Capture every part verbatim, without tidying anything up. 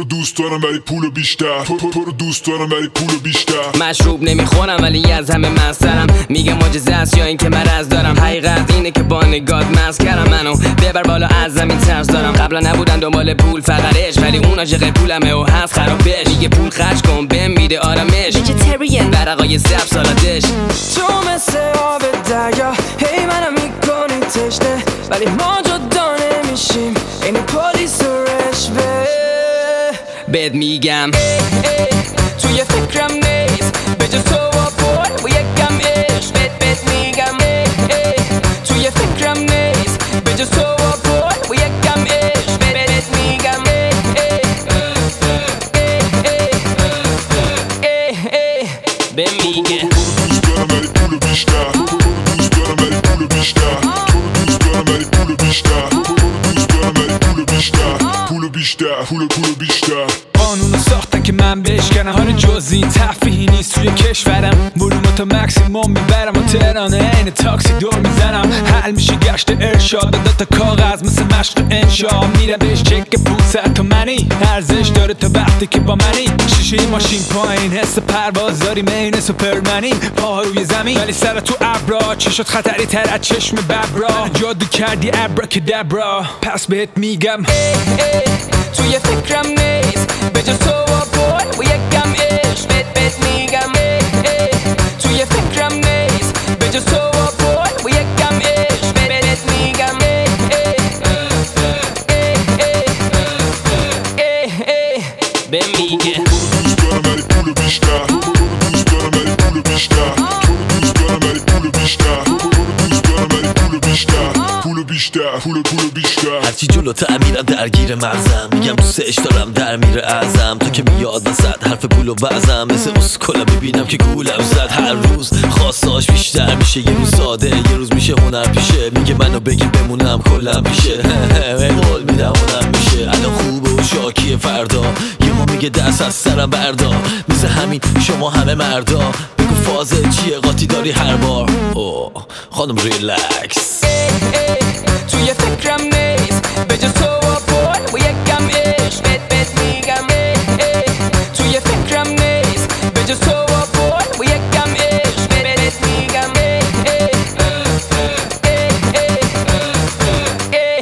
رو دوست دارم ولی پول بیشتر، تو رو دوست دارم ولی پول بیشتر. مشروب نمیخورم ولی از همه مسترم، میگه معجزه است یا این که مرض دارم. حقیقت اینه که با نگات مست کردم منو، ببر بالا از زمین ترس دارم. قبلا نبودن دنبال پول فقط عشق، ولی اون عاشق پولمه و هست خرابش. میگه پول خرج کن بهم میده آرامش، ویژیتریان ورقای سبز سالادش. تو مثل آب دریا هی منم میکنی تشنه، ولی ما جدا نمیشیم این پلیس و رشوه. بهت میگم توی فکرم نیست بجز تو و پول و یکم عشق. بهت بهت میگم توی فکرم نیست بجز تو و پول و یکم عشق. بهت میگم به میگه دوست دارم ولی پول بیشتر، دوست دارم ولی پول بیشتر، دوست دارم ولی پول بیشتر، دوست دارم ولی پول بیشتر، پول بیشتر، پول پول بیشتر. قانونو ساختن که من بشکنم، حال جز این تفریحی نیست توی کشورم. ولومو تا مکسیموم میبرم و تهرانه عین تاکسی دور میزنم. حل میشه گشت ارشاد، دادا تا کاغذ مثل مشق انشا. میره بهش چک پونصد تومنی، ارزش داره تا وقتی که با منی. شیشه ماشین پایین، حس پرواز داریم عین سوپرمنی. پاها روی زمین ولی سر تو ابرا، چشات خطری تر از چشم ببرا. جادو کردی ابراکادابرا، پس بهت میگم توی فکرم نیست بجز تو و پول و یکم عشق. بهت بهت میگم توی فکرم نیست بجز تو و پول و یکم عشق. بهت میگم به میگه دوست دارم ولی پول بیشتر، دوست دارم ولی پول بیشتر، دوست دارم ولی پول بیشتر، دوست دارم ولی پول بیشتر، پول بیشتر، پول پول بیشتر. هرچی جلوتر میرم درگیر مغزم، میگم دوستش دارم در میره ازم. تا که میاد وسط حرف پول و بعضم، مثل اسکولا میبینم که گولم زد. هر روز خواستاش بیشتر میشه، یه روز ساده یه روز میشه هنر پیشه. میگه منو بگی بمونم کلم پیشه، قول میدم هنر میشه. الان خوبه و شاکیه فردا، یهو میگه دست از سرم بردار. مثل همین شما همه مردا، بگو فازه چیه قاطی داری هر بار. اوه خانم ریلکس توی فکرم نیست بجز تو و پول و یکم عشق. بهت بهت میگم توی فکرم نیست بجز تو و پول و یکم عشق. بهت میگم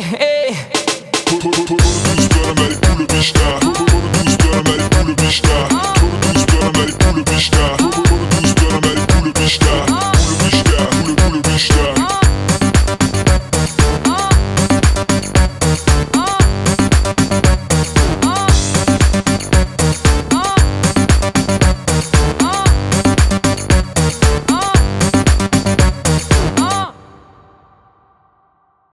دوست دارم ولی پول بیشتر، دوست دارم ولی پول بیشتر.